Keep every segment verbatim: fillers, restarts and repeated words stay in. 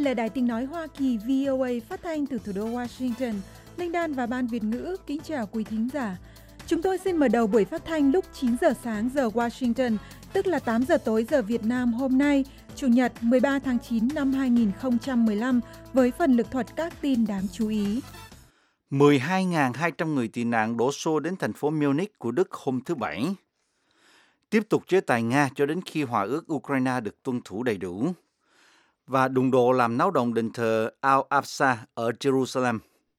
là Đài Tiếng Nói Hoa Kỳ vê o a phát thanh từ thủ đô Washington. Linh Đan và Ban Việt ngữ kính chào quý thính giả. Chúng tôi xin mở đầu buổi phát thanh lúc chín giờ sáng giờ Washington, tức là tám giờ tối giờ Việt Nam hôm nay, Chủ nhật mười ba tháng chín năm hai nghìn không trăm mười lăm, với phần lực thuật các tin đáng chú ý. mười hai nghìn hai trăm người tị nạn đổ xô đến thành phố Munich của Đức hôm thứ Bảy. Tiếp tục chế tài Nga cho đến khi hòa ước Ukraine được tuân thủ đầy đủ. Và đụng độ làm náo động đền thờ Al-Aqsa ở Jerusalem.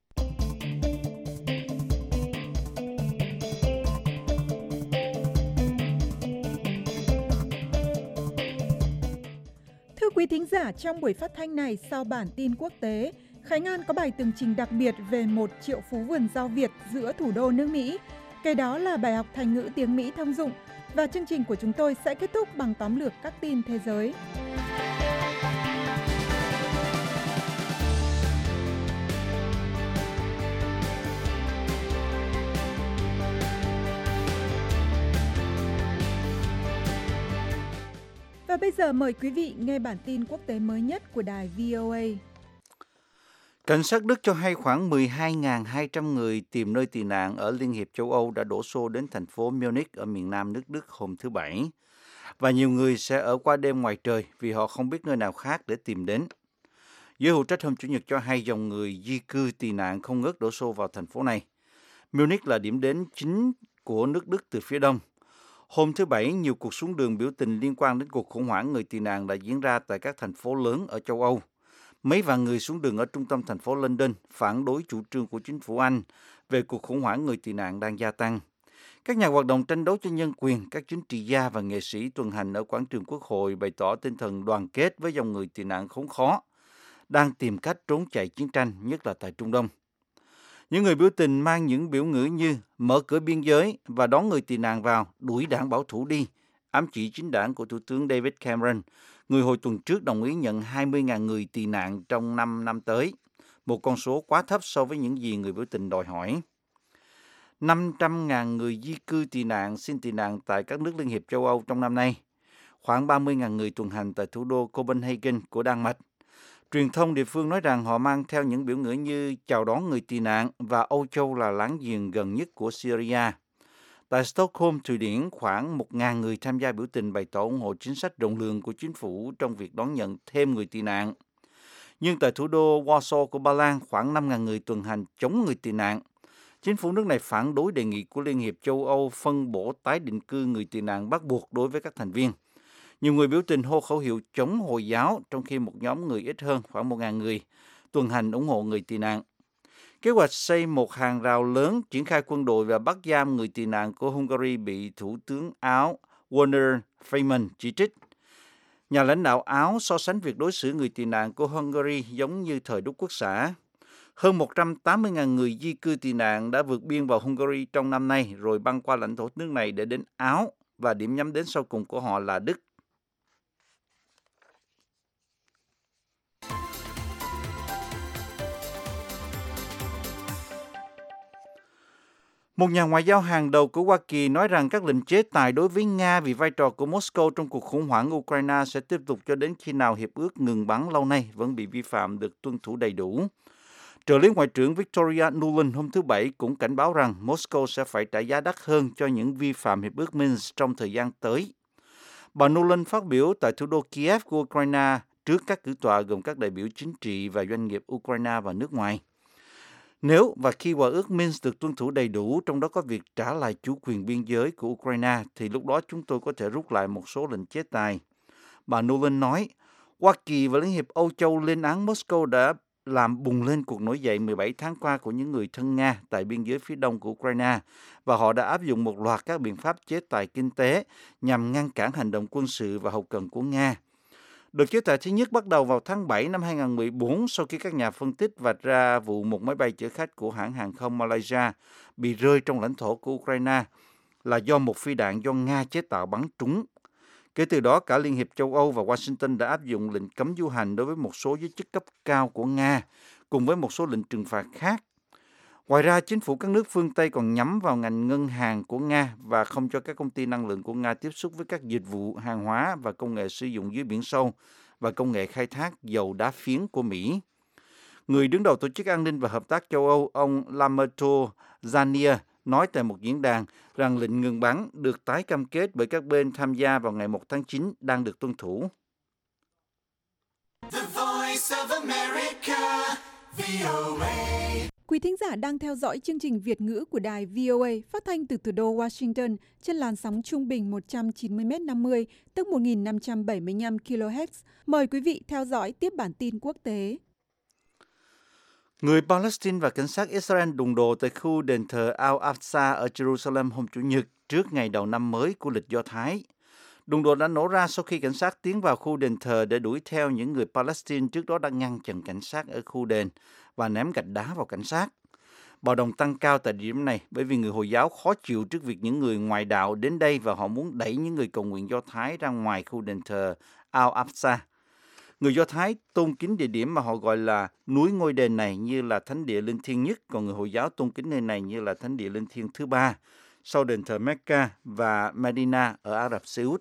Thưa quý thính giả, trong buổi phát thanh này sau bản tin quốc tế, Khánh An có bài tường trình đặc biệt về một triệu phú vườn rau Việt giữa thủ đô nước Mỹ. Kế đó là bài học Thành ngữ tiếng Mỹ thông dụng. Và chương trình của chúng tôi sẽ kết thúc bằng tóm lược các tin thế giới. Và bây giờ mời quý vị nghe bản tin quốc tế mới nhất của đài vê o a. Cảnh sát Đức cho hay khoảng mười hai nghìn hai trăm người tìm nơi tị nạn ở Liên hiệp châu Âu đã đổ xô đến thành phố Munich ở miền nam nước Đức hôm thứ Bảy. Và nhiều người sẽ ở qua đêm ngoài trời vì họ không biết nơi nào khác để tìm đến. Giới hữu trách hôm Chủ nhật cho hay dòng người di cư tị nạn không ngớt đổ xô vào thành phố này. Munich là điểm đến chính của nước Đức từ phía đông. Hôm thứ Bảy, nhiều cuộc xuống đường biểu tình liên quan đến cuộc khủng hoảng người tị nạn đã diễn ra tại các thành phố lớn ở châu Âu. Mấy vạn người xuống đường ở trung tâm thành phố London phản đối chủ trương của chính phủ Anh về cuộc khủng hoảng người tị nạn đang gia tăng. Các nhà hoạt động tranh đấu cho nhân quyền, các chính trị gia và nghệ sĩ tuần hành ở quảng trường Quốc hội bày tỏ tinh thần đoàn kết với dòng người tị nạn khốn khó, đang tìm cách trốn chạy chiến tranh, nhất là tại Trung Đông. Những người biểu tình mang những biểu ngữ như mở cửa biên giới và đón người tị nạn vào, đuổi đảng bảo thủ đi, ám chỉ chính đảng của Thủ tướng David Cameron, người hồi tuần trước đồng ý nhận hai mươi nghìn người tị nạn trong năm năm tới, một con số quá thấp so với những gì người biểu tình đòi hỏi. năm trăm nghìn người di cư tị nạn xin tị nạn tại các nước Liên hiệp châu Âu trong năm nay, khoảng ba mươi nghìn người tuần hành tại thủ đô Copenhagen của Đan Mạch. Truyền thông địa phương nói rằng họ mang theo những biểu ngữ như chào đón người tị nạn và Âu Châu là láng giềng gần nhất của Syria. Tại Stockholm, Thụy Điển, khoảng một nghìn người tham gia biểu tình bày tỏ ủng hộ chính sách rộng lượng của chính phủ trong việc đón nhận thêm người tị nạn. Nhưng tại thủ đô Warsaw của Ba Lan, khoảng năm nghìn người tuần hành chống người tị nạn. Chính phủ nước này phản đối đề nghị của Liên hiệp châu Âu phân bổ tái định cư người tị nạn bắt buộc đối với các thành viên. Nhiều người biểu tình hô khẩu hiệu chống Hồi giáo, trong khi một nhóm người ít hơn, khoảng một nghìn người, tuần hành ủng hộ người tị nạn. Kế hoạch xây một hàng rào lớn, triển khai quân đội và bắt giam người tị nạn của Hungary bị Thủ tướng Áo Werner Faymann chỉ trích. Nhà lãnh đạo Áo so sánh việc đối xử người tị nạn của Hungary giống như thời Đúc Quốc xã. Hơn một trăm tám mươi nghìn người di cư tị nạn đã vượt biên vào Hungary trong năm nay rồi băng qua lãnh thổ nước này để đến Áo, và điểm nhắm đến sau cùng của họ là Đức. Một nhà ngoại giao hàng đầu của Hoa Kỳ nói rằng các lệnh chế tài đối với Nga vì vai trò của Moscow trong cuộc khủng hoảng Ukraine sẽ tiếp tục cho đến khi nào hiệp ước ngừng bắn lâu nay vẫn bị vi phạm được tuân thủ đầy đủ. Trợ lý Ngoại trưởng Victoria Nuland hôm thứ Bảy cũng cảnh báo rằng Moscow sẽ phải trả giá đắt hơn cho những vi phạm hiệp ước Minsk trong thời gian tới. Bà Nuland phát biểu tại thủ đô Kiev của Ukraine trước các cử tọa gồm các đại biểu chính trị và doanh nghiệp Ukraine và nước ngoài. Nếu và khi hòa ước Minsk được tuân thủ đầy đủ, trong đó có việc trả lại chủ quyền biên giới của Ukraine, thì lúc đó chúng tôi có thể rút lại một số lệnh chế tài. Bà Nuland nói, Hoa Kỳ và Liên hiệp Âu Châu lên án Moscow đã làm bùng lên cuộc nổi dậy mười bảy tháng qua của những người thân Nga tại biên giới phía đông của Ukraine, và họ đã áp dụng một loạt các biện pháp chế tài kinh tế nhằm ngăn cản hành động quân sự và hậu cần của Nga. Đợt chế tài thứ nhất bắt đầu vào tháng bảy năm hai nghìn không trăm mười bốn sau khi các nhà phân tích vạch ra vụ một máy bay chở khách của hãng hàng không Malaysia bị rơi trong lãnh thổ của Ukraine là do một phi đạn do Nga chế tạo bắn trúng. Kể từ đó, cả Liên hiệp châu Âu và Washington đã áp dụng lệnh cấm du hành đối với một số giới chức cấp cao của Nga, cùng với một số lệnh trừng phạt khác. Ngoài ra, chính phủ các nước phương Tây còn nhắm vào ngành ngân hàng của Nga và không cho các công ty năng lượng của Nga tiếp xúc với các dịch vụ, hàng hóa và công nghệ sử dụng dưới biển sâu và công nghệ khai thác dầu đá phiến của Mỹ. Người đứng đầu Tổ chức An ninh và Hợp tác châu Âu, ông Lamberto Zannier, nói tại một diễn đàn rằng lệnh ngừng bắn được tái cam kết bởi các bên tham gia vào ngày một tháng chín đang được tuân thủ. Quý thính giả đang theo dõi chương trình Việt ngữ của đài vê o a phát thanh từ thủ đô Washington trên làn sóng trung bình một trăm chín mươi mét năm mươi, tức một nghìn năm trăm bảy mươi lăm ki lô héc. Mời quý vị theo dõi tiếp bản tin quốc tế. Người Palestine và cảnh sát Israel đụng độ tại khu đền thờ Al-Aqsa ở Jerusalem hôm Chủ nhật trước ngày đầu năm mới của lịch Do Thái. Đụng độ đã nổ ra sau khi cảnh sát tiến vào khu đền thờ để đuổi theo những người Palestine trước đó đã ngăn chặn cảnh sát ở khu đền và ném gạch đá vào cảnh sát. Bạo động tăng cao tại điểm này bởi vì người Hồi giáo khó chịu trước việc những người ngoại đạo đến đây và họ muốn đẩy những người cầu nguyện Do Thái ra ngoài khu đền thờ Al-Aqsa. Người Do Thái tôn kính địa điểm mà họ gọi là núi ngôi đền này như là thánh địa linh thiêng nhất, còn người Hồi giáo tôn kính nơi này như là thánh địa linh thiêng thứ ba, sau đền thờ Mecca và Medina ở Ả Rập Xê Út.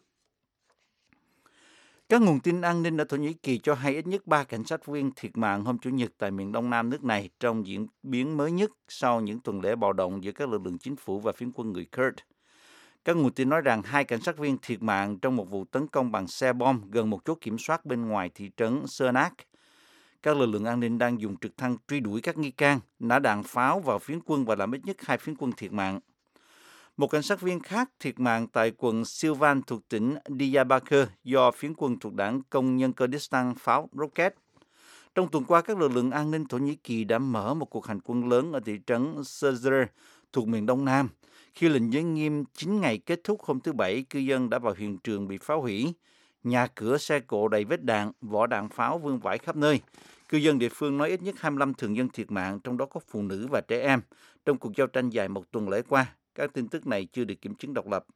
Các nguồn tin an ninh ở Thổ Nhĩ Kỳ cho hay ít nhất ba cảnh sát viên thiệt mạng hôm Chủ nhật tại miền đông nam nước này trong diễn biến mới nhất sau những tuần lễ bạo động giữa các lực lượng chính phủ và phiến quân người Kurd. Các nguồn tin nói rằng hai cảnh sát viên thiệt mạng trong một vụ tấn công bằng xe bom gần một chốt kiểm soát bên ngoài thị trấn Sernak. Các lực lượng an ninh đang dùng trực thăng truy đuổi các nghi can, nã đạn pháo vào phiến quân và làm ít nhất hai phiến quân thiệt mạng. Một cảnh sát viên khác thiệt mạng tại quận Silvan thuộc tỉnh Diyarbakir do phiến quân thuộc đảng Công nhân Kurdistan pháo rocket. Trong tuần qua, các lực lượng an ninh Thổ Nhĩ Kỳ đã mở một cuộc hành quân lớn ở thị trấn Sözür thuộc miền đông nam. Khi lệnh giới nghiêm chín ngày kết thúc hôm thứ Bảy, cư dân đã vào hiện trường bị phá hủy. Nhà cửa, xe cộ đầy vết đạn, vỏ đạn pháo vương vãi khắp nơi. Cư dân địa phương nói ít nhất hai mươi lăm thường dân thiệt mạng, trong đó có phụ nữ và trẻ em, trong cuộc giao tranh dài một tuần lễ qua. Các tin tức này chưa được kiểm chứng độc lập.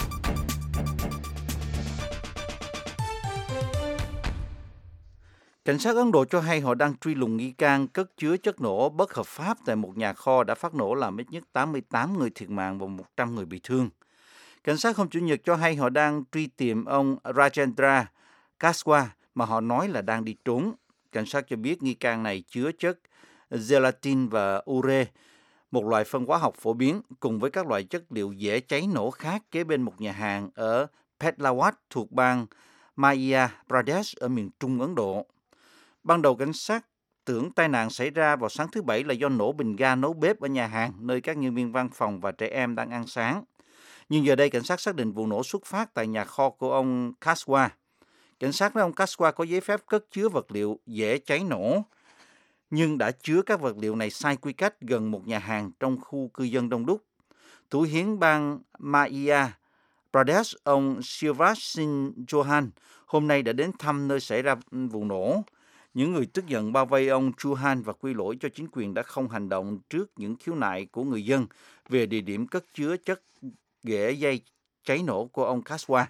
Cảnh sát Ấn Độ cho hay họ đang truy lùng nghi can cất chứa chất nổ bất hợp pháp tại một nhà kho đã phát nổ làm ít nhất tám mươi tám người thiệt mạng và một trăm người bị thương. Cảnh sát hôm Chủ nhật cho hay họ đang truy tìm ông Rajendra Kaswa mà họ nói là đang đi trốn. Cảnh sát cho biết nghi can này chứa chất gelatin và ure, một loại phân hóa học phổ biến, cùng với các loại chất liệu dễ cháy nổ khác kế bên một nhà hàng ở Petlawat thuộc bang Madhya Pradesh ở miền trung Ấn Độ. Ban đầu cảnh sát tưởng tai nạn xảy ra vào sáng thứ Bảy là do nổ bình ga nấu bếp ở nhà hàng nơi các nhân viên văn phòng và trẻ em đang ăn sáng. Nhưng giờ đây cảnh sát xác định vụ nổ xuất phát tại nhà kho của ông Kaswa. Cảnh sát nói ông Kaswa có giấy phép cất chứa vật liệu dễ cháy nổ, nhưng đã chứa các vật liệu này sai quy cách gần một nhà hàng trong khu cư dân đông đúc. Thủ hiến bang Madhya Pradesh, ông Shivraj Singh Chauhan, hôm nay đã đến thăm nơi xảy ra vụ nổ. Những người tức giận bao vây ông Chauhan và quy lỗi cho chính quyền đã không hành động trước những khiếu nại của người dân về địa điểm cất chứa chất ghẻ dây cháy nổ của ông Kaswa.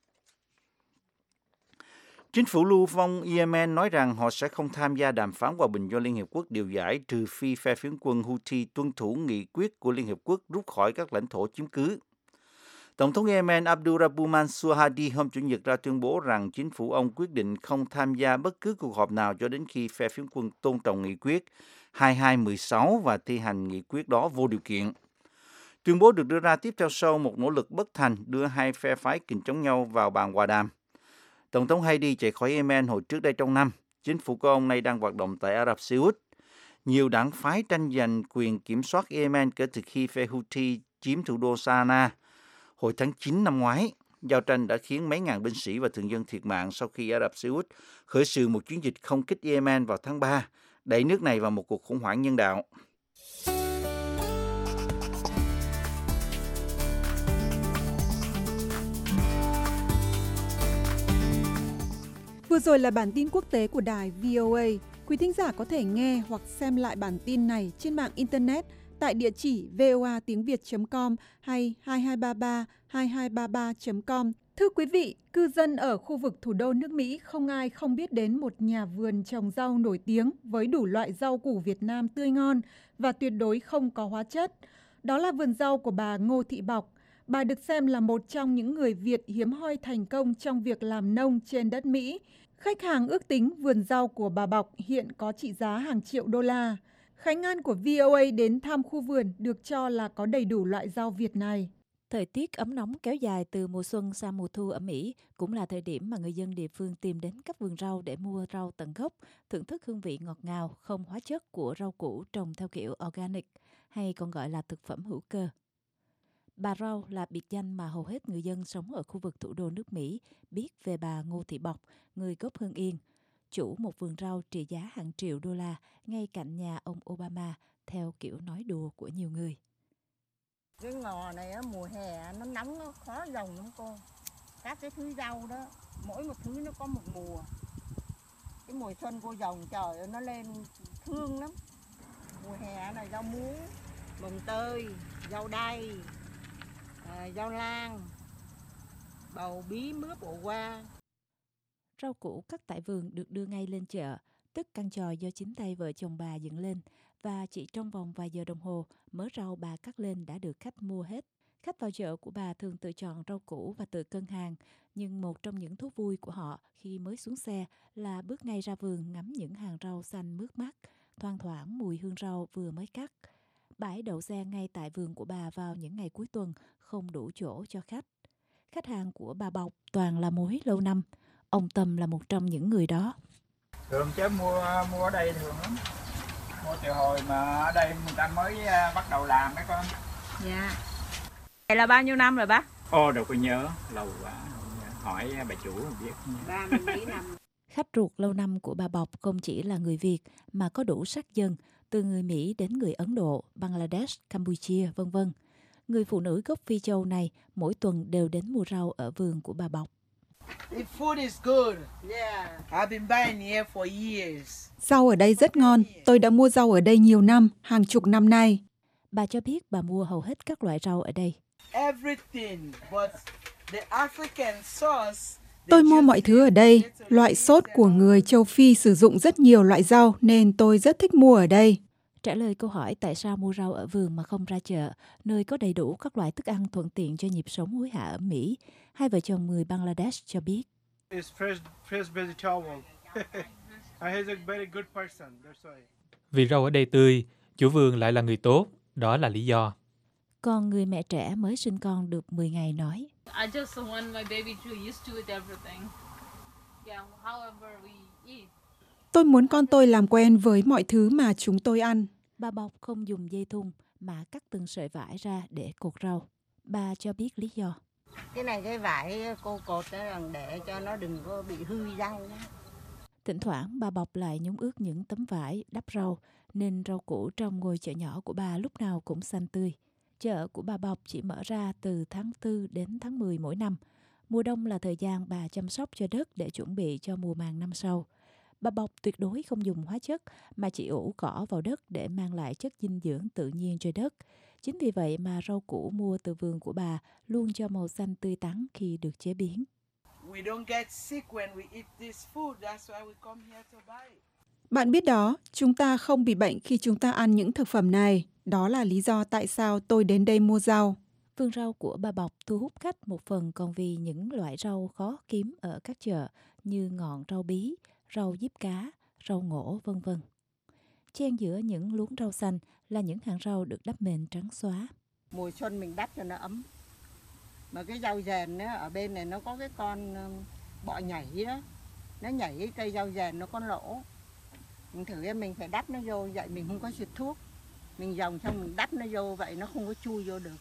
Chính phủ lưu vong Yemen nói rằng họ sẽ không tham gia đàm phán hòa bình do Liên Hiệp Quốc điều giải trừ phi phe phiến quân Houthi tuân thủ nghị quyết của Liên Hiệp Quốc rút khỏi các lãnh thổ chiếm cứ. Tổng thống Yemen Abdurrahman Mansur Hadi hôm Chủ nhật ra tuyên bố rằng chính phủ ông quyết định không tham gia bất cứ cuộc họp nào cho đến khi phe phiến quân tôn trọng nghị quyết hai hai một sáu và thi hành nghị quyết đó vô điều kiện. Tuyên bố được đưa ra tiếp theo sau một nỗ lực bất thành đưa hai phe phái kình chống nhau vào bàn hòa đàm. Tổng thống Hadi chạy khỏi Yemen hồi trước đây trong năm. Chính phủ của ông này đang hoạt động tại Ả Rập Xê Út. Nhiều đảng phái tranh giành quyền kiểm soát Yemen kể từ khi phe Houthi chiếm thủ đô Sanaa hồi tháng chín năm ngoái. Giao tranh đã khiến mấy ngàn binh sĩ và thường dân thiệt mạng sau khi Ả Rập Xê Út khởi xướng một chiến dịch không kích Yemen vào tháng ba, đẩy nước này vào một cuộc khủng hoảng nhân đạo. Vừa rồi là bản tin quốc tế của đài vê o a. Quý thính giả có thể nghe hoặc xem lại bản tin này trên mạng Internet tại địa chỉ voa tiếng việt chấm com hay hai hai ba ba hai hai ba ba chấm com. Thưa quý vị, cư dân ở khu vực thủ đô nước Mỹ không ai không biết đến một nhà vườn trồng rau nổi tiếng với đủ loại rau củ Việt Nam tươi ngon và tuyệt đối không có hóa chất. Đó là vườn rau của bà Ngô Thị Bọc. Bà được xem là một trong những người Việt hiếm hoi thành công trong việc làm nông trên đất Mỹ. Khách hàng ước tính vườn rau của bà Bọc hiện có trị giá hàng triệu đô la. Khánh An của vê o a đến thăm khu vườn được cho là có đầy đủ loại rau Việt này. Thời tiết ấm nóng kéo dài từ mùa xuân sang mùa thu ở Mỹ cũng là thời điểm mà người dân địa phương tìm đến các vườn rau để mua rau tận gốc, thưởng thức hương vị ngọt ngào, không hóa chất của rau củ trồng theo kiểu organic, hay còn gọi là thực phẩm hữu cơ. Bà Rau là biệt danh mà hầu hết người dân sống ở khu vực thủ đô nước Mỹ biết về bà Ngô Thị Bọc, người gốc Hưng Yên, chủ một vườn rau trị giá hàng triệu đô la ngay cạnh nhà ông Obama, theo kiểu nói đùa của nhiều người. Cái ngò này á, mùa hè nó nóng, nó khó dòng lắm cô. Các cái thứ rau đó, mỗi một thứ nó có một mùa. Cái mùa xuân cô dòng trời ơi, nó lên thương lắm. Mùa hè này rau muống, mồng tơi, rau đay, à, rau lang, bầu bí, mướp, ổ qua. Rau củ cắt tại vườn được đưa ngay lên chợ, tức căn chòi do chính tay vợ chồng bà dựng lên, và chỉ trong vòng vài giờ đồng hồ, mớ rau bà cắt lên đã được khách mua hết. Khách vào chợ của bà thường tự chọn rau củ và tự cân hàng, nhưng một trong những thú vui của họ khi mới xuống xe là bước ngay ra vườn ngắm những hàng rau xanh mướt mát, thoang thoảng mùi hương rau vừa mới cắt. Bãi đậu xe ngay tại vườn của bà vào những ngày cuối tuần không đủ chỗ cho khách. Khách hàng của bà Bọc toàn là mối lâu năm. Ông Tâm là một trong những người đó. Thường chứ mua mua ở đây thường lắm. Mua từ hồi mà ở đây người ta mới bắt đầu làm đấy con. Dạ. Vậy là bao nhiêu năm rồi bác? Ô, đâu có nhớ, lâu quá. Hỏi bà chủ biết. ba mươi mấy năm. Khách ruột lâu năm của bà Bọc không chỉ là người Việt mà có đủ sắc dân, từ người Mỹ đến người Ấn Độ, Bangladesh, Campuchia, vân vân. Người phụ nữ gốc Phi Châu này mỗi tuần đều đến mua rau ở vườn của bà Bọc. The food is good. Yeah. I've been buying here for years. Rau ở đây rất ngon. Tôi đã mua rau ở đây nhiều năm, hàng chục năm nay. Bà cho biết bà mua hầu hết các loại rau ở đây. Everything, but the African sauce. Tôi mua mọi thứ ở đây. Loại sốt của người châu Phi sử dụng rất nhiều loại rau nên tôi rất thích mua ở đây. Trả lời câu hỏi tại sao mua rau ở vườn mà không ra chợ, nơi có đầy đủ các loại thức ăn thuận tiện cho nhịp sống hối hả ở Mỹ, hai vợ chồng người Bangladesh cho biết. It's fresh, fresh vegetable. He's a very good person. That's why. Vì rau ở đây tươi, chủ vườn lại là người tốt, đó là lý do. Còn người mẹ trẻ mới sinh con được mười ngày nói. I just want my baby to used to with everything. Yeah, however we eat. Tôi muốn con tôi làm quen với mọi thứ mà chúng tôi ăn. Bà Bọc không dùng dây thun mà cắt từng sợi vải ra để cột rau. Bà cho biết lý do. Cái này cái vải cô cột để cho nó đừng có bị hư rau. Thỉnh thoảng bà Bọc lại nhúng ướt những tấm vải đắp rau, nên rau củ trong ngôi chợ nhỏ của bà lúc nào cũng xanh tươi. Chợ của bà Bọc chỉ mở ra từ tháng tư đến tháng mười mỗi năm. Mùa đông là thời gian bà chăm sóc cho đất để chuẩn bị cho mùa màng năm sau. Bà Bọc tuyệt đối không dùng hóa chất mà chỉ ủ cỏ vào đất để mang lại chất dinh dưỡng tự nhiên cho đất. Chính vì vậy mà rau củ mua từ vườn của bà luôn cho màu xanh tươi tắn khi được chế biến. We don't get sick when we eat this food. That's why we come here to buy it. Bạn biết đó, chúng ta không bị bệnh khi chúng ta ăn những thực phẩm này. Đó là lý do tại sao tôi đến đây mua rau. Vườn rau của bà Bọc thu hút khách một phần còn vì những loại rau khó kiếm ở các chợ như ngọn rau bí, rau diếp cá, rau ngổ, vân vân. Chen giữa những luống rau xanh là những hàng rau được đắp mền trắng xóa. Mùa xuân mình đắp cho nó ấm. Mà cái rau dền á, ở bên này nó có cái con bọ nhảy đó. Nó nhảy cái cây rau dền nó có lỗ. Mình thử em mình phải đắp nó vô vậy mình không có xịt thuốc. Mình dòng xong mình đắp nó vô vậy nó không có chui vô được.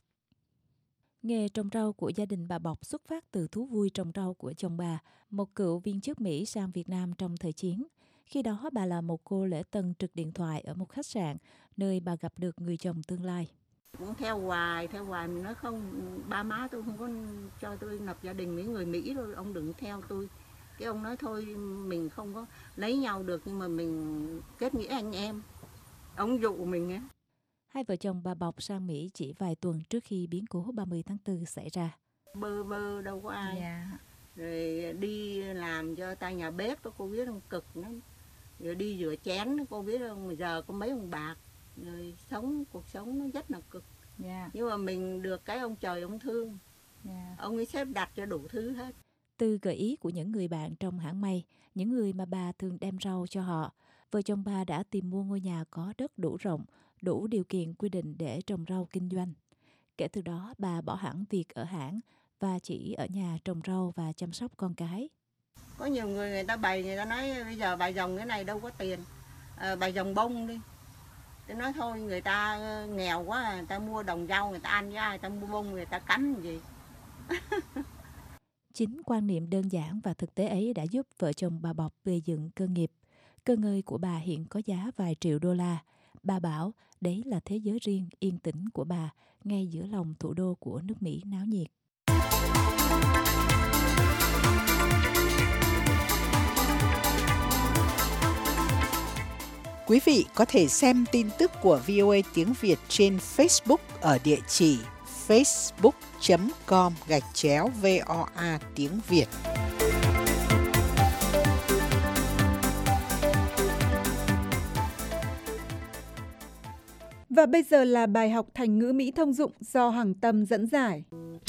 Nghề trồng rau của gia đình bà Bọc xuất phát từ thú vui trồng rau của chồng bà, một cựu viên chức Mỹ sang Việt Nam trong thời chiến. Khi đó bà là một cô lễ tân trực điện thoại ở một khách sạn, nơi bà gặp được người chồng tương lai. Cũng theo hoài, theo hoài mình nói không, ba má tôi không có cho tôi lập gia đình với người Mỹ thôi, ông đừng theo tôi. Cái ông nói thôi mình không có lấy nhau được nhưng mà mình kết nghĩa anh em. Ông dụ mình á. Hai vợ chồng bà Bọc sang Mỹ chỉ vài tuần trước khi biến cố ba mươi tháng tư xảy ra. Bơ vơ đâu có ai. Yeah. Rồi đi làm cho tay nhà bếp đó, cô biết không, cực lắm. Rồi đi rửa chén cô biết không, giờ có mấy ông bạc. Rồi sống, cuộc sống nó rất là cực. Yeah. Nhưng mà mình được cái ông trời ông thương. Yeah. Ông ấy xếp đặt cho đủ thứ hết. Từ gợi ý của những người bạn trong hãng may, những người mà bà thường đem rau cho họ, vợ chồng bà đã tìm mua ngôi nhà có đất đủ rộng, đủ điều kiện quy định để trồng rau kinh doanh. Kể từ đó, bà bỏ hẳn việc ở hãng và chỉ ở nhà trồng rau và chăm sóc con cái. Có nhiều người người ta bày, người ta nói bây giờ bài dòng cái này đâu có tiền, à, bài dòng bông đi. Tôi nói thôi, người ta nghèo quá, người ta mua đồng rau người ta ăn với ai, người ta mua bông người ta cắn gì. Chính quan niệm đơn giản và thực tế ấy đã giúp vợ chồng bà Bọc gây dựng cơ nghiệp. Cơ ngơi của bà hiện có giá vài triệu đô la. Bà bảo đấy là thế giới riêng yên tĩnh của bà, ngay giữa lòng thủ đô của nước Mỹ náo nhiệt. Quý vị có thể xem tin tức của vê o a tiếng Việt trên Facebook ở địa chỉ facebook chấm com gạch chéo vê o a tiếng Việt. Và bây giờ là bài học thành ngữ Mỹ thông dụng do Hằng Tâm dẫn giải.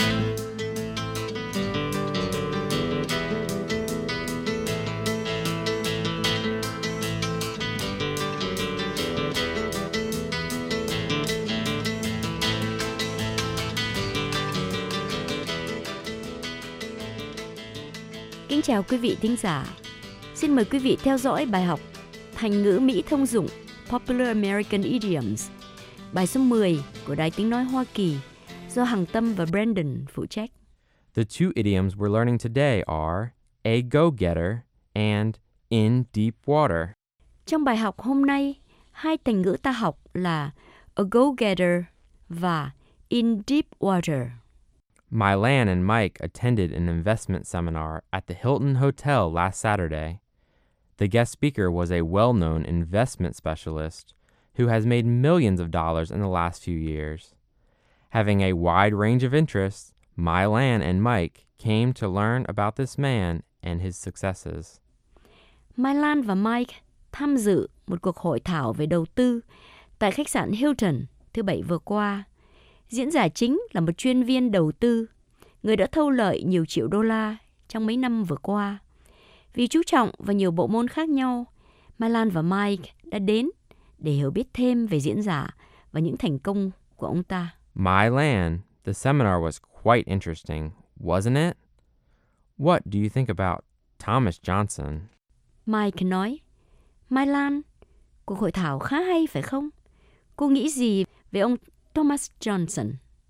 Kính chào quý vị thính giả. Xin mời quý vị theo dõi bài học Thành ngữ Mỹ thông dụng Popular American Idioms, bài số mười của Đài Tiếng Nói Hoa Kỳ do Hằng Tâm và Brandon phụ trách. The two idioms we're learning today are a go-getter and in deep water. Trong bài học hôm nay, hai thành ngữ ta học là a go-getter và in deep water. Mylan and Mike attended an investment seminar at the Hilton Hotel last Saturday. The guest speaker was a well-known investment specialist who has made millions of dollars in the last few years. Having a wide range of interests, Mylan and Mike came to learn about this man and his successes. Mylan và Mike tham dự một cuộc hội thảo về đầu tư tại khách sạn Hilton thứ Bảy vừa qua. Diễn giả chính là một chuyên viên đầu tư, người đã thâu lợi nhiều triệu đô la trong mấy năm vừa qua. Vì chú trọng vào nhiều bộ môn khác nhau, Mylan và Mike đã đến để hiểu biết thêm về diễn giả và những thành công của ông ta. Mylan, the seminar was quite interesting, wasn't it? What do you think about Thomas Johnson? Mike nói, Mylan, cuộc hội thảo khá hay phải không? Cô nghĩ gì về ông Thomas Johnson?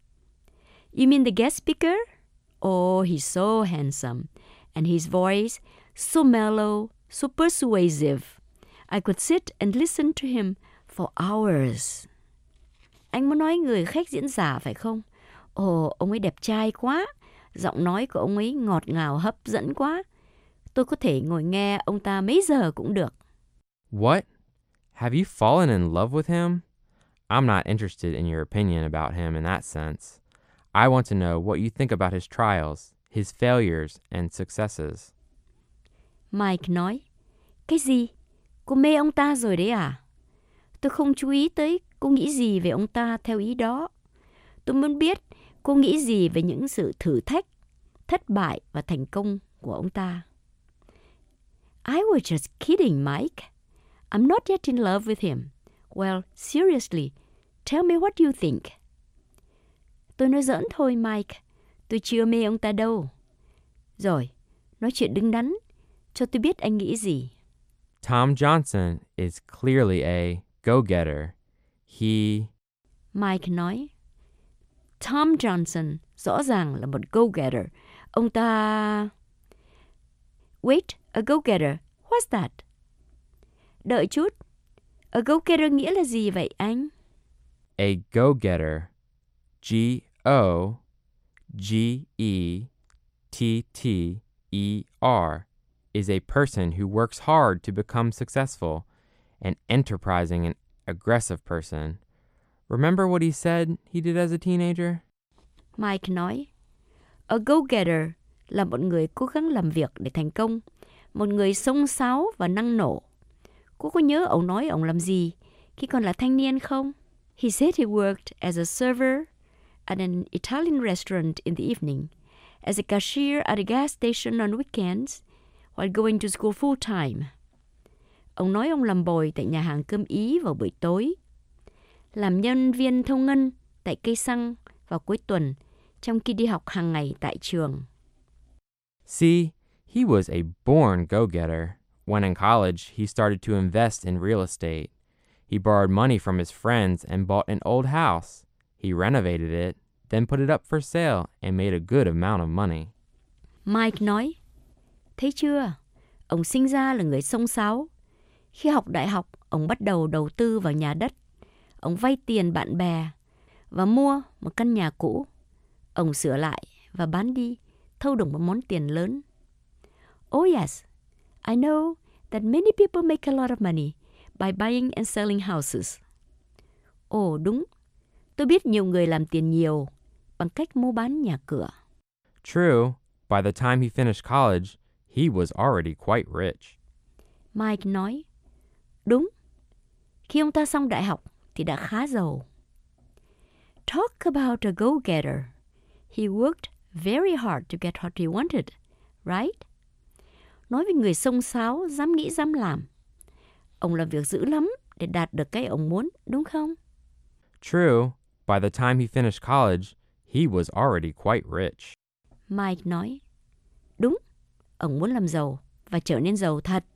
You mean the guest speaker? Oh, he's so handsome, and his voice so mellow, so persuasive. I could sit and listen to him for hours. Anh muốn nói người khách diễn giả phải không? Ồ, oh, ông ấy đẹp trai quá. Giọng nói của ông ấy ngọt ngào hấp dẫn quá. Tôi có thể ngồi nghe ông ta mấy giờ cũng được. What? Have you fallen in love with him? I'm not interested in your opinion about him in that sense. I want to know what you think about his trials, his failures and successes. Mike nói, cái gì? Cô mê ông ta rồi đấy à? Tôi không chú ý tới cô nghĩ gì về ông ta theo ý đó. Tôi muốn biết cô nghĩ gì về những sự thử thách, thất bại và thành công của ông ta. I was just kidding, Mike. I'm not yet in love with him. Well, seriously, tell me what you think. Tôi nói giỡn thôi, Mike. Tôi chưa mê ông ta đâu. Rồi, nói chuyện đứng đắn. Cho tôi biết anh nghĩ gì. Tom Johnson is clearly a go-getter. He... Mike nói, Tom Johnson rõ ràng là một go-getter. Ông ta... Wait, a go-getter, what's that? Đợi chút, a go-getter nghĩa là gì vậy anh? A go-getter, G O G E T T E R, is a person who works hard to become successful, an enterprising and aggressive person. Remember what he said he did as a teenager? Mike nói, a go-getter là một người cố gắng làm việc để thành công, một người xông xáo và năng nổ. Cô có nhớ ông nói ông làm gì khi còn là thanh niên không? He said he worked as a server at an Italian restaurant in the evening as a cashier at a gas station on weekends while going to school full time. Ông nói ông làm bồi tại nhà hàng cơm Ý vào buổi tối, làm nhân viên thâu ngân tại cây xăng vào cuối tuần trong khi đi học hàng ngày tại trường. See, he was a born go-getter. When in college, he started to invest in real estate. He borrowed money from his friends and bought an old house. He renovated it, then put it up for sale and made a good amount of money. Mike nói, thấy chưa, ông sinh ra là người xông xáo. Khi học đại học, ông bắt đầu đầu tư vào nhà đất. Ông vay tiền bạn bè và mua một căn nhà cũ. Ông sửa lại và bán đi, thâu được một món tiền lớn. Oh yes, I know that many people make a lot of money by buying and selling houses. Ồ đúng, tôi biết nhiều người làm tiền nhiều bằng cách mua bán nhà cửa. True, by the time he finished college, he was already quite rich. Mike nói, đúng, khi ông ta xong đại học thì đã khá giàu. Talk about a go-getter. He worked very hard to get what he wanted, right? Nói về người xông xáo, dám nghĩ dám làm. Ông làm việc dữ lắm để đạt được cái ông muốn, đúng không? True, by the time he finished college, he was already quite rich. Mike nói, đúng, ông muốn làm giàu và trở nên giàu thật.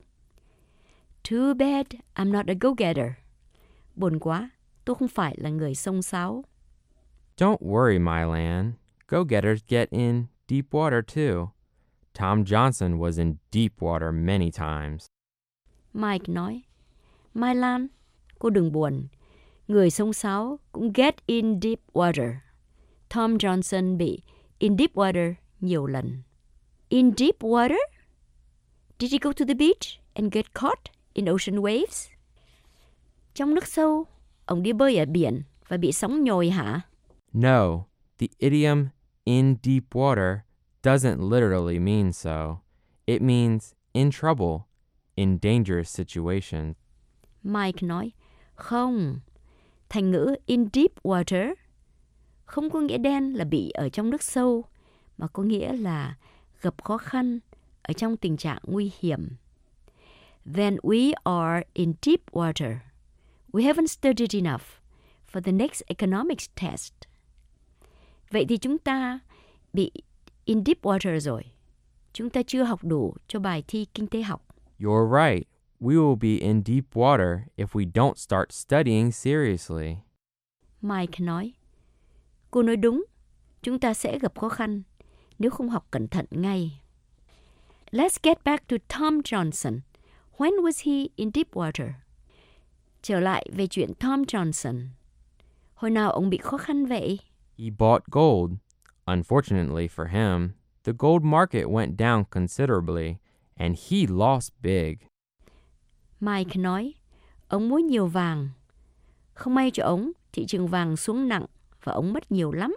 Too bad I'm not a go-getter. Buồn quá, tôi không phải là người xông xáo. Don't worry, Mylan. Go-getters get in deep water too. Tom Johnson was in deep water many times. Mike nói, Mai Lan, cô đừng buồn. Người xông xáo cũng get in deep water. Tom Johnson bị in deep water nhiều lần. In deep water? Did he go to the beach and get caught in ocean waves? Trong nước sâu, ông đi bơi ở biển và bị sóng nhồi hả? No, the idiom in deep water doesn't literally mean so. It means in trouble, in dangerous situations. Mike nói, không, thành ngữ in deep water không có nghĩa đen là bị ở trong nước sâu, mà có nghĩa là gặp khó khăn ở trong tình trạng nguy hiểm. Then we are in deep water. We haven't studied enough for the next economics test. Vậy thì chúng ta bị in deep water rồi. Chúng ta chưa học đủ cho bài thi kinh tế học. You're right. We will be in deep water if we don't start studying seriously. Mike nói, cô nói đúng, chúng ta sẽ gặp khó khăn nếu không học cẩn thận ngay. Let's get back to Tom Johnson. When was he in deep water? Trở lại về chuyện Tom Johnson. Hồi nào ông bị khó khăn vậy? He bought gold. Unfortunately for him, the gold market went down considerably, and he lost big. Mike nói, ông mua nhiều vàng. Không may cho ông, thị trường vàng xuống nặng và ông mất nhiều lắm.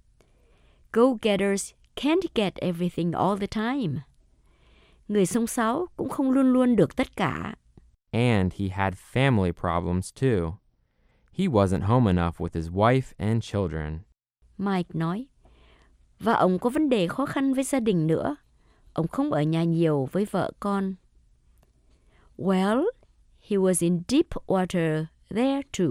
Go-getters can't get everything all the time. Người xông xáo cũng không luôn luôn được tất cả. And he had family problems too. He wasn't home enough with his wife and children. Mike nói, và ông có vấn đề khó khăn với gia đình nữa. Ông không ở nhà nhiều với vợ con. Well, he was in deep water there too.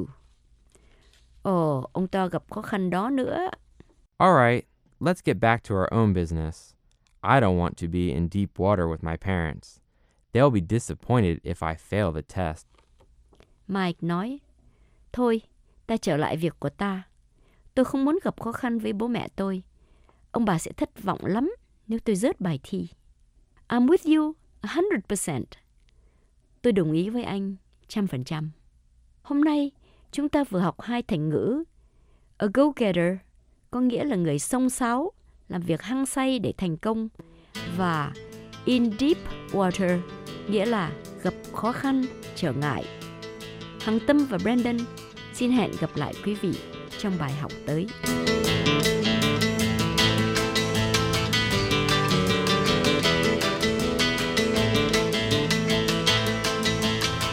Ồ, ông ta gặp khó khăn đó nữa. All right, let's get back to our own business. I don't want to be in deep water with my parents. They'll be disappointed if I fail the test. Mike nói, thôi, ta trở lại việc của ta. Tôi không muốn gặp khó khăn với bố mẹ tôi. Ông bà sẽ thất vọng lắm nếu tôi rớt bài thi. I'm with you one hundred percent. Tôi đồng ý với anh trăm phần trăm. Hôm nay, chúng ta vừa học hai thành ngữ. A go-getter có nghĩa là người xông xáo, làm việc hăng say để thành công. Và in deep water nghĩa là gặp khó khăn, trở ngại. Hằng Tâm và Brandon xin hẹn gặp lại quý vị trong bài học tới.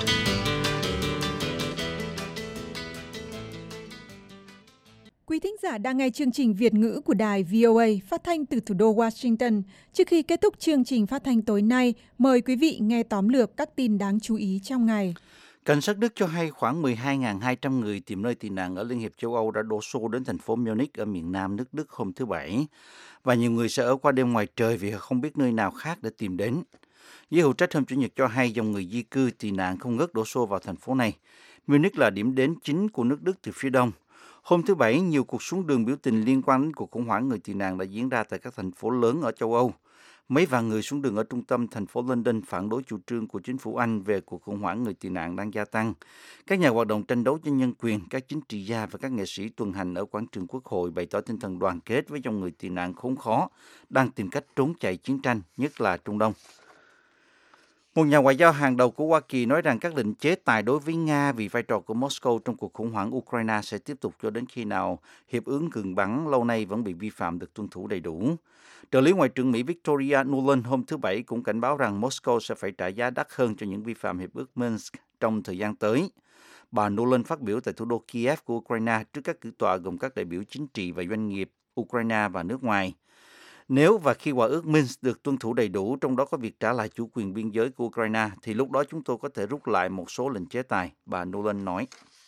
Quý thính giả giả đang nghe chương trình Việt ngữ của đài vê o a phát thanh từ thủ đô Washington. Trước khi kết thúc chương trình phát thanh tối nay, mời quý vị nghe tóm lược các tin đáng chú ý trong ngày. Cảnh sát Đức cho hay khoảng mười hai nghìn hai trăm người tìm nơi tị nạn ở Liên hiệp châu Âu đã đổ xô đến thành phố Munich ở miền nam nước Đức hôm thứ Bảy. Và nhiều người sẽ ở qua đêm ngoài trời vì họ không biết nơi nào khác để tìm đến. Giới hữu trách hôm Chủ nhật cho hay dòng người di cư tị nạn không ngớt đổ xô vào thành phố này. Munich là điểm đến chính của nước Đức từ phía đông. Hôm thứ Bảy, nhiều cuộc xuống đường biểu tình liên quan đến cuộc khủng hoảng người tị nạn đã diễn ra tại các thành phố lớn ở châu Âu. Mấy vạn người xuống đường ở trung tâm thành phố London phản đối chủ trương của chính phủ Anh về cuộc khủng hoảng người tị nạn đang gia tăng. Các nhà hoạt động tranh đấu cho nhân quyền, các chính trị gia và các nghệ sĩ tuần hành ở quảng trường Quốc hội bày tỏ tinh thần đoàn kết với dòng người tị nạn khốn khó, đang tìm cách trốn chạy chiến tranh, nhất là Trung Đông. Một nhà ngoại giao hàng đầu của Hoa Kỳ nói rằng các lệnh chế tài đối với Nga vì vai trò của Moscow trong cuộc khủng hoảng Ukraine sẽ tiếp tục cho đến khi nào hiệp ước ngừng bắn lâu nay vẫn bị vi phạm được tuân thủ đầy đủ. Trợ lý Ngoại trưởng Mỹ Victoria Nuland hôm thứ Bảy cũng cảnh báo rằng Moscow sẽ phải trả giá đắt hơn cho những vi phạm hiệp ước Minsk trong thời gian tới. Bà Nuland phát biểu tại thủ đô Kiev của Ukraine trước các cử tọa gồm các đại biểu chính trị và doanh nghiệp Ukraine và nước ngoài. Nếu và khi hòa ước Minsk được tuân thủ đầy đủ, trong đó có việc trả lại chủ quyền biên giới của Ukraine, thì lúc đó chúng tôi có thể rút lại một số lệnh chế tài, bà Nuland nói.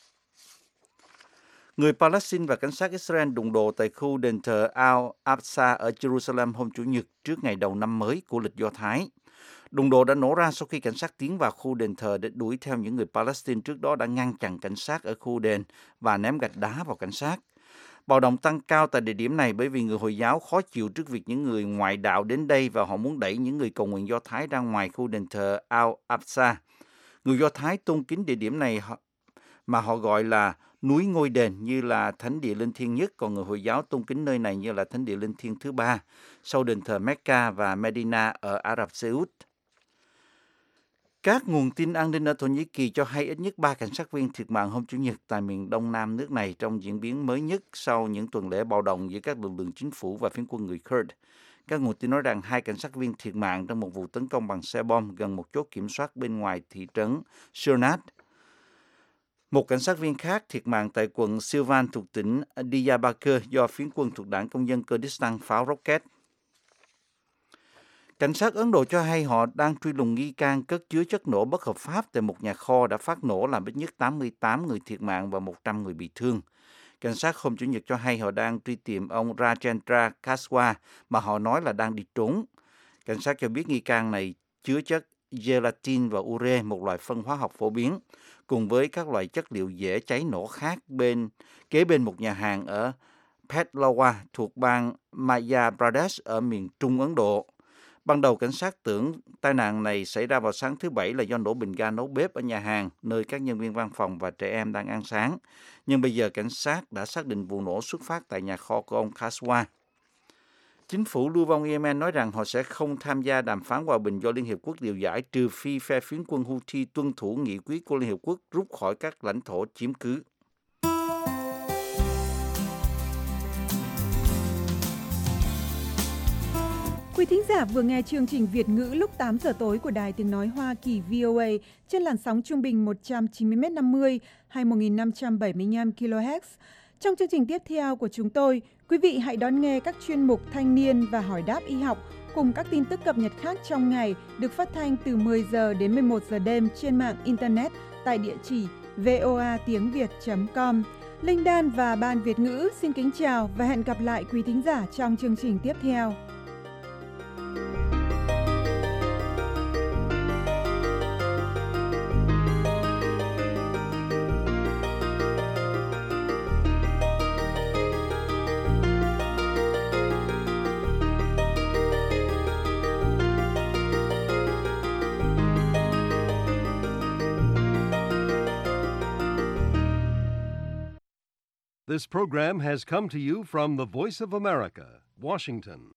Người Palestine và cảnh sát Israel đụng độ tại khu đền thờ Al-Aqsa ở Jerusalem hôm Chủ nhật trước ngày đầu năm mới của lịch Do Thái. Đụng độ đã nổ ra sau khi cảnh sát tiến vào khu đền thờ để đuổi theo những người Palestine trước đó đã ngăn chặn cảnh sát ở khu đền và ném gạch đá vào cảnh sát. Bạo động tăng cao tại địa điểm này bởi vì người Hồi giáo khó chịu trước việc những người ngoại đạo đến đây và họ muốn đẩy những người cầu nguyện Do Thái ra ngoài khu đền thờ Al-Aqsa. Người Do Thái tôn kính địa điểm này mà họ gọi là núi ngôi đền như là thánh địa linh thiêng nhất, còn người Hồi giáo tôn kính nơi này như là thánh địa linh thiêng thứ ba, sau đền thờ Mecca và Medina ở Ả Rập Xê Út. Các nguồn tin an ninh ở Thổ Nhĩ Kỳ cho hay ít nhất ba cảnh sát viên thiệt mạng hôm Chủ nhật tại miền đông nam nước này trong diễn biến mới nhất sau những tuần lễ bạo động giữa các lực lượng chính phủ và phiến quân người Kurd. Các nguồn tin nói rằng hai cảnh sát viên thiệt mạng trong một vụ tấn công bằng xe bom gần một chốt kiểm soát bên ngoài thị trấn Sirnat. Một cảnh sát viên khác thiệt mạng tại quận Silvan thuộc tỉnh Diyarbakir do phiến quân thuộc đảng Công dân Kurdistan pháo rocket. Cảnh sát Ấn Độ cho hay họ đang truy lùng nghi can cất chứa chất nổ bất hợp pháp tại một nhà kho đã phát nổ làm ít nhất tám mươi tám người thiệt mạng và một trăm người bị thương. Cảnh sát hôm Chủ nhật cho hay họ đang truy tìm ông Rajendra Kaswa mà họ nói là đang đi trốn. Cảnh sát cho biết nghi can này chứa chất gelatin và ure, một loại phân hóa học phổ biến, cùng với các loại chất liệu dễ cháy nổ khác bên kế bên một nhà hàng ở Pehlawa thuộc bang Madhya Pradesh ở miền trung Ấn Độ. Ban đầu cảnh sát tưởng tai nạn này xảy ra vào sáng thứ Bảy là do nổ bình ga nấu bếp ở nhà hàng nơi các nhân viên văn phòng và trẻ em đang ăn sáng. Nhưng bây giờ cảnh sát đã xác định vụ nổ xuất phát tại nhà kho của ông Kaswa. Chính phủ lưu vong Yemen nói rằng họ sẽ không tham gia đàm phán hòa bình do Liên Hiệp Quốc điều giải trừ phi phe phiến quân Houthi tuân thủ nghị quyết của Liên Hiệp Quốc rút khỏi các lãnh thổ chiếm cứ. Quý thính giả vừa nghe chương trình Việt ngữ lúc tám giờ tối của Đài Tiếng Nói Hoa Kỳ vê o a trên làn sóng trung bình một trăm chín mươi mét năm mươi hay một nghìn năm trăm bảy mươi lăm ki lô héc. Trong chương trình tiếp theo của chúng tôi, quý vị hãy đón nghe các chuyên mục Thanh niên và Hỏi đáp y học cùng các tin tức cập nhật khác trong ngày được phát thanh từ mười giờ đến mười một giờ đêm trên mạng Internet tại địa chỉ voa tiếng việt chấm com. Linh Đan và Ban Việt ngữ xin kính chào và hẹn gặp lại quý thính giả trong chương trình tiếp theo. This program has come to you from the Voice of America, Washington.